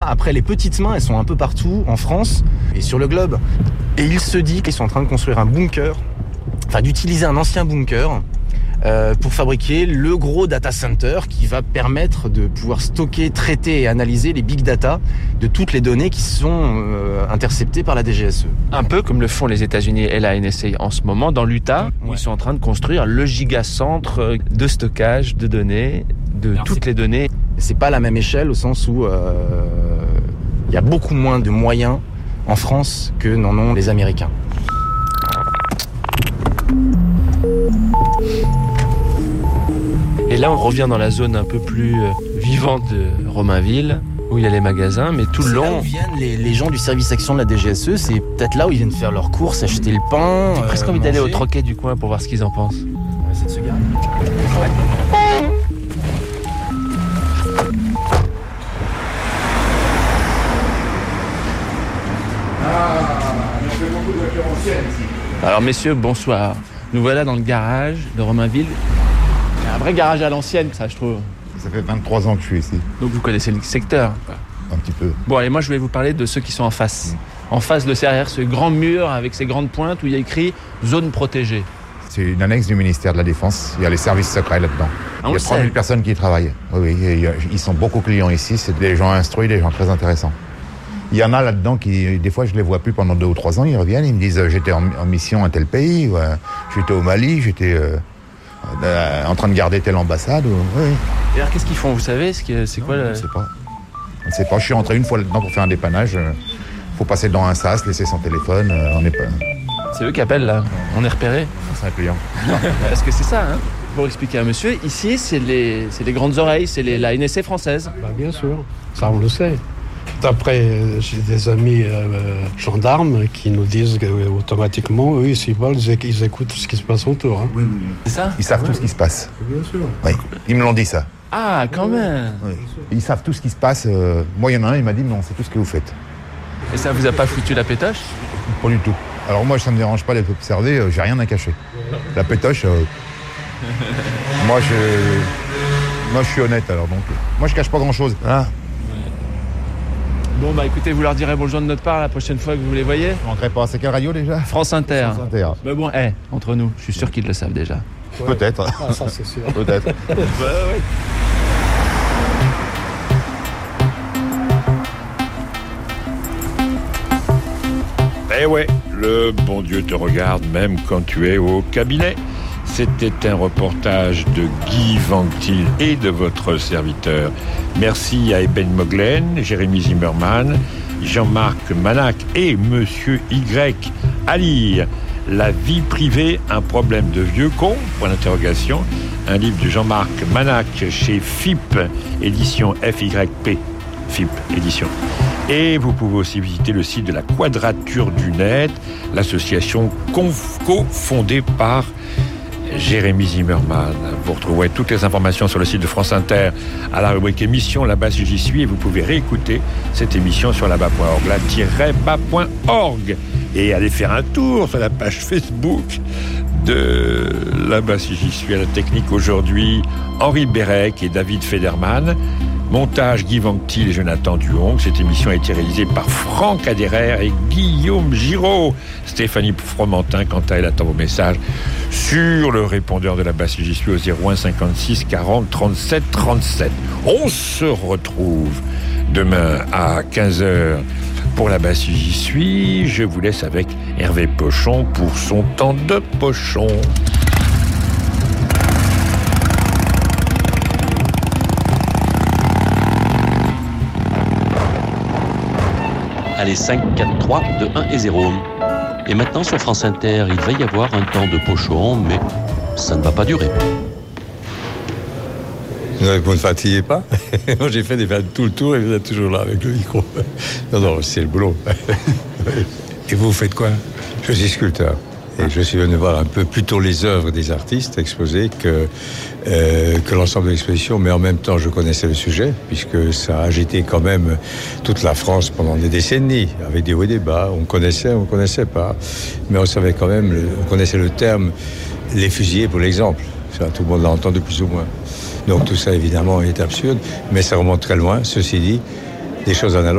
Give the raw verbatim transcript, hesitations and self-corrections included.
Après, les petites mains, elles sont un peu partout en France et sur le globe. Et il se dit qu'ils sont en train de construire un bunker, enfin d'utiliser un ancien bunker euh, pour fabriquer le gros data center qui va permettre de pouvoir stocker, traiter et analyser les big data de toutes les données qui sont euh, interceptées par la D G S E. Un peu comme le font les États-Unis et la N S A en ce moment dans l'Utah, où ouais. Ils sont en train de construire le gigacentre de stockage de données, de Alors toutes les données. C'est pas la même échelle au sens où euh, il y a beaucoup moins de moyens en France que n'en ont les Américains. Et là, on revient dans la zone un peu plus vivante de Romainville, où il y a les magasins, mais tout le long... C'est là où viennent les, les gens du service action de la D G S E, c'est peut-être là où ils viennent faire leurs courses, acheter le pain. J'ai presque euh, envie manger. D'aller au troquet du coin pour voir ce qu'ils en pensent. On va essayer de se garer. Ouais. Alors messieurs, bonsoir. Nous voilà dans le garage de Romainville. C'est un vrai garage à l'ancienne, ça je trouve. Ça fait vingt-trois ans que je suis ici. Donc vous connaissez le secteur? Un petit peu. Bon, allez, moi je vais vous parler de ceux qui sont en face. Mmh. En face de derrière ce grand mur avec ses grandes pointes où il y a écrit « Zone protégée ». C'est une annexe du ministère de la Défense. Il y a les services secrets là-dedans. Ah, il y a trois mille personnes qui y travaillent. Oui, oui, ils sont beaucoup clients ici. C'est des gens instruits, des gens très intéressants. Il y en a là-dedans qui, des fois, je les vois plus pendant deux ou trois ans. Ils reviennent, ils me disent euh, j'étais en, en mission à tel pays, ou, euh, j'étais au Mali, j'étais euh, euh, en train de garder telle ambassade. Ou, oui. Et alors, qu'est-ce qu'ils font? Vous savez, c'est quoi non, le... Je ne sais pas. Je ne sais pas. Je suis rentré une fois là-dedans pour faire un dépannage. Il euh, faut passer dans un sas, laisser son téléphone. Euh, on est pas... C'est eux qui appellent là. On est repérés. C'est un client. Est-ce que c'est ça, hein? Pour expliquer à monsieur, ici, c'est les, c'est les grandes oreilles, c'est les, la N S A française. Bah, bien sûr, ça on le sait. Après, j'ai des amis euh, gendarmes qui nous disent qu'automatiquement, eux, s'ils veulent, ils écoutent tout ce qui se passe autour. Hein. Oui, oui. C'est ça? Ils savent tout ce qui se passe. Bien sûr. Oui, ils me l'ont dit ça. Ah, quand même. Oui. Ils savent tout ce qui se passe. Euh... Moi, il y en a un, il m'a dit, non, c'est tout ce que vous faites. Et ça vous a pas foutu la pétoche? Pas du tout. Alors moi, ça me dérange pas d'être observé, euh, j'ai rien à cacher. La pétoche, euh... moi, je... moi, je suis honnête, alors donc... Moi, je cache pas grand-chose. Hein. Bon, bah écoutez, vous leur direz bonjour de notre part la prochaine fois que vous les voyez. Vous rentrez pas à c'est quelle radio déjà? France Inter. France Inter. Bah bon, hey, entre nous, je suis sûr qu'ils le savent déjà. Ouais. Peut-être. Ah, ça, c'est sûr. Peut-être. Bah ouais. Eh ouais, le bon Dieu te regarde même quand tu es au cabinet. C'était un reportage de Guy Vanctil et de votre serviteur. Merci à Eben Moglen, Jérémy Zimmerman, Jean-Marc Manac et Monsieur Y. À lire La vie privée, un problème de vieux con, point d'interrogation. Un livre de Jean-Marc Manac chez F I P, édition F Y P. F I P, édition. Et vous pouvez aussi visiter le site de la Quadrature du Net, l'association co-fondée par Jérémy Zimmerman. Vous retrouverez toutes les informations sur le site de France Inter à la rubrique émission Là-bas si j'y suis, et vous pouvez réécouter cette émission sur là-bas point org, là-bas point org, et aller faire un tour sur la page Facebook de Là-bas si j'y suis. À la technique aujourd'hui, Henri Bérec et David Federman. Montage Guy Vanctil et Jonathan Duhong. Cette émission a été réalisée par Franck Adhérer et Guillaume Giraud. Stéphanie Fromentin, quant à elle, attend vos messages sur le répondeur de Là-bas si j'y suis au zéro un cinquante-six quarante trente-sept trente-sept. On se retrouve demain à quinze heures pour Là-bas si j'y suis. Je vous laisse avec Hervé Pochon pour son temps de pochon. Allez, cinq, quatre, trois, deux, un et zéro. Et maintenant, sur France Inter, il va y avoir un temps de pochon, mais ça ne va pas durer. Vous ne fatiguez pas? Moi, j'ai fait des tout le tour et vous êtes toujours là avec le micro. Non, non, c'est le boulot. Et vous faites quoi? Je suis sculpteur. Et je suis venu voir un peu plutôt les œuvres des artistes exposées que, euh, que l'ensemble de l'exposition. Mais en même temps, je connaissais le sujet, puisque ça a agité quand même toute la France pendant des décennies, avec des hauts et des bas. On connaissait, on ne connaissait pas. Mais on savait quand même, on connaissait le terme les fusillés, pour l'exemple. Ça, tout le monde l'a entendu plus ou moins. Donc tout ça, évidemment, est absurde. Mais ça remonte très loin. Ceci dit, des choses analogues.